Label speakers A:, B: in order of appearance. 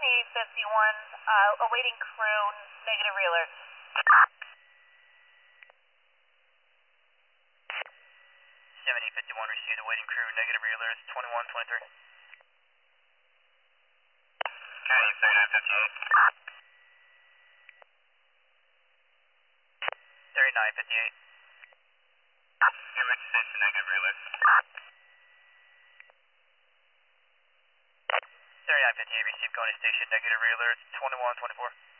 A: 2851, awaiting crew, negative reeler.
B: 7051 received, awaiting crew, negative reelers, 2123.
C: County 3958.
B: 3958.
C: Cambridge Station, negative reelers.
B: 3958 received, going to station, negative reelers, 2124.